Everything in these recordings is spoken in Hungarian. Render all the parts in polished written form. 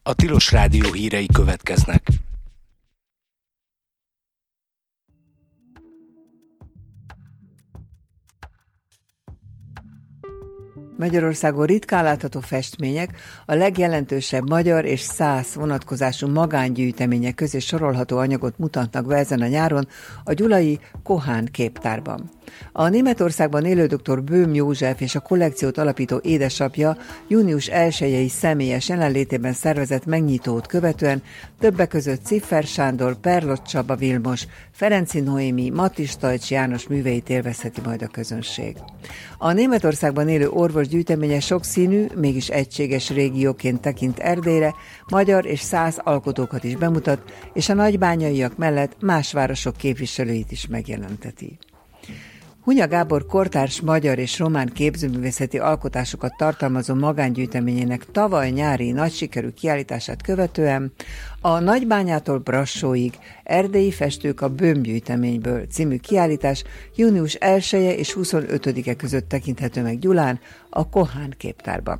A Tilos Rádió hírei következnek. Magyarországon ritkán látható festmények a legjelentősebb magyar és szász vonatkozású magángyűjtemények közé sorolható anyagot mutatnak be ezen a nyáron a gyulai Kohán képtárban. A Németországban élő dr. Böhm József és a kollekciót alapító édesapja június 1-i személyes jelenlétében szervezett megnyitót követően többek között Ciffer Sándor, Perlott Csaba Vilmos, Ferenci Noémi, Mattis Tajcs János műveit élvezheti majd a közönség. A Németországban élő orvos gyűjteménye sokszínű, mégis egységes régióként tekint Erdélyre, magyar és szász alkotókat is bemutat, és a nagybányaiak mellett más városok képviselőit is megjelenteti. Hunya Gábor kortárs magyar és román képzőművészeti alkotásokat tartalmazó magángyűjteményének tavaly nyári nagy sikerű kiállítását követően a Nagybányától Brassóig erdélyi festők a Böhm gyűjteményből című kiállítás június 1-e és 25-e között tekinthető meg Gyulán, a Kohán képtárban.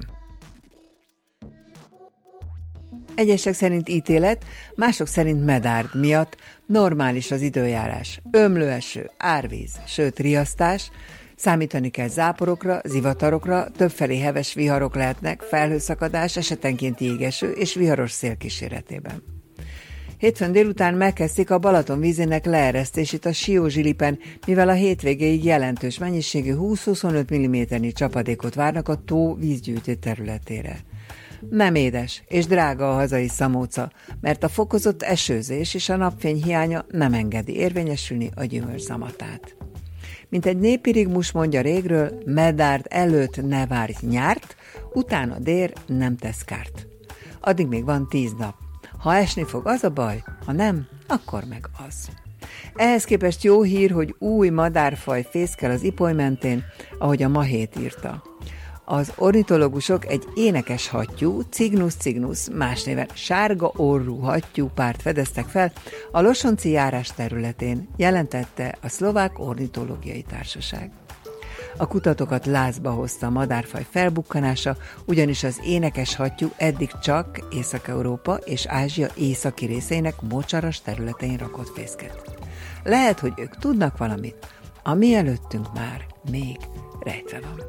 Egyesek szerint ítélet, mások szerint medárd miatt normális az időjárás. Ömlőeső, árvíz, sőt riasztás, számítani kell záporokra, zivatarokra, többfelé heves viharok lehetnek, felhőszakadás, esetenként jégeső és viharos szél kíséretében. Hétfőn délután megkezdik a Balaton vízének leeresztését a Siózsilipen, mivel a hétvégéig jelentős mennyiségű 20-25 mm-nyi csapadékot várnak a tó vízgyűjtő területére. Nem édes és drága a hazai szamóca, mert a fokozott esőzés és a napfény hiánya nem engedi érvényesülni a gyümölcs zamatát. Mint egy népi rigmus mondja régről, medárd előtt ne várj nyárt, utána dér nem tesz kárt. Addig még van 10 nap. Ha esni fog, az a baj, ha nem, akkor meg az. Ehhez képest jó hír, hogy új madárfaj fészkel az Ipoly mentén, ahogy a Mahét írta. Az ornitológusok egy énekes hattyú, Cygnus cygnus, más néven sárga orrú hattyúpárt fedeztek fel a Losonci járás területén, jelentette a Szlovák Ornitológiai Társaság. A kutatókat lázba hozta a madárfaj felbukkanása, ugyanis az énekes hattyú eddig csak Észak-Európa és Ázsia északi részeinek mocsaras területein rakott fészket. Lehet, hogy ők tudnak valamit, ami előttünk már még rejtve van.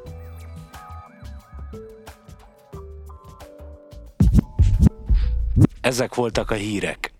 Ezek voltak a hírek.